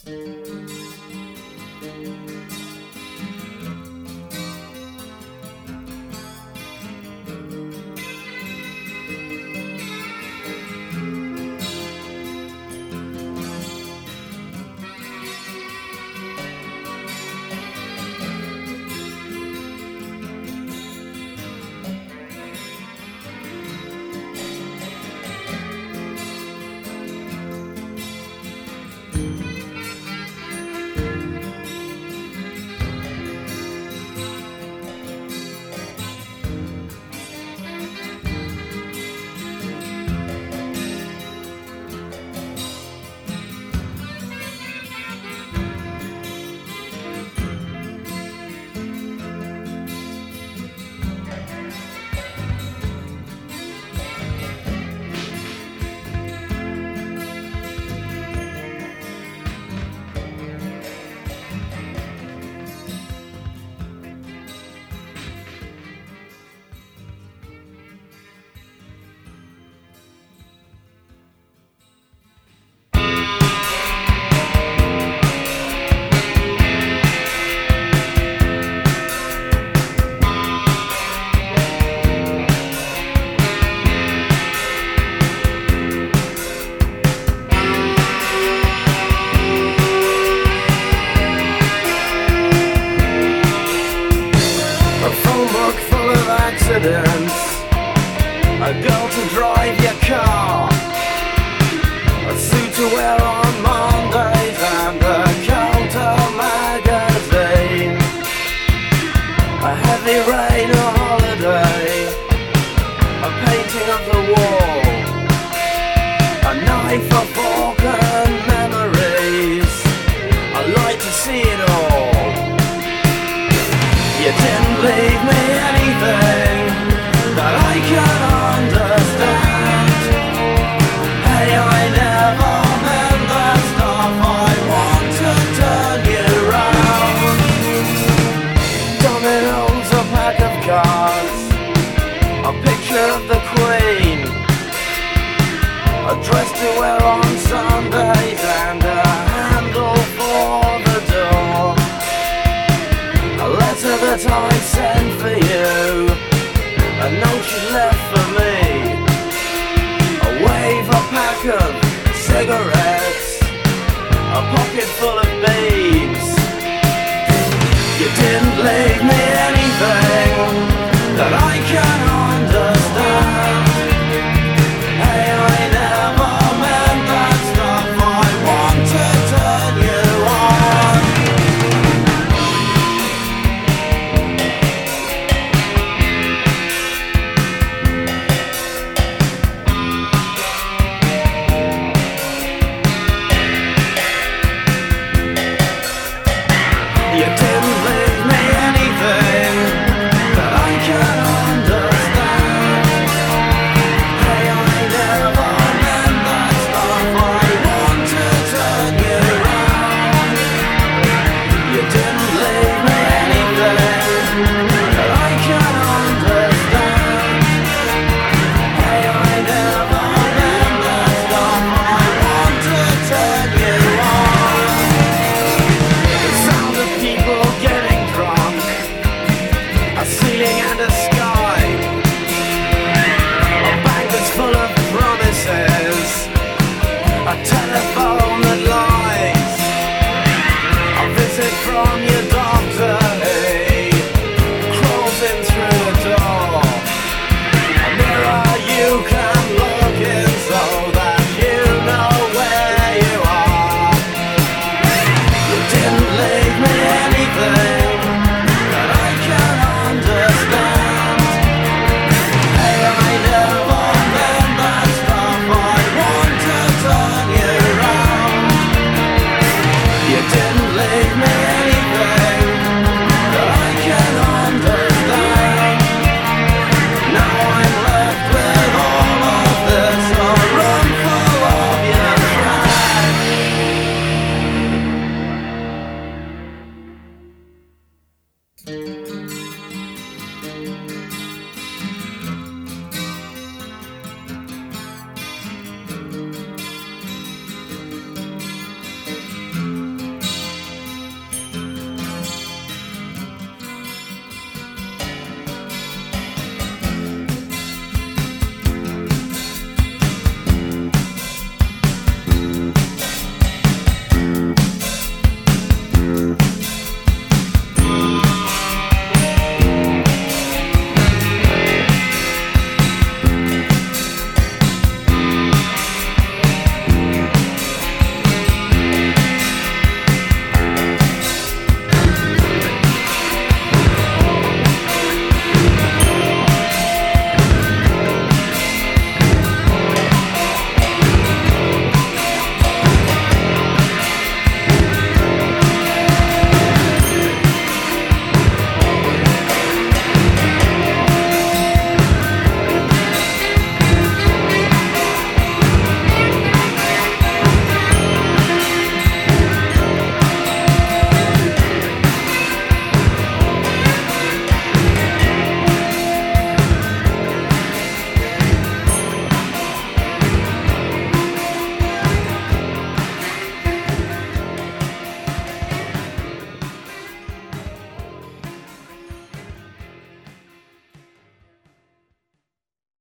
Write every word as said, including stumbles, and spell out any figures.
A girl to drive your car, a suit to wear on Mondays, and a counter magazine. A heavy rain, a holiday, a painting of the wall, a knife, a fork and memories. I like to see it all. You didn't leave me anything that I can understand. Hey, I never meant that stuff. I want to turn you round. Dominoes, a pack of cards, a picture of the Queen, a dress to wear on Sundays, and a handle for the door. A letter that I sent for you, a note you left for me, a wave, a pack of cigarettes, a pocket full of beads. You didn't leave me anything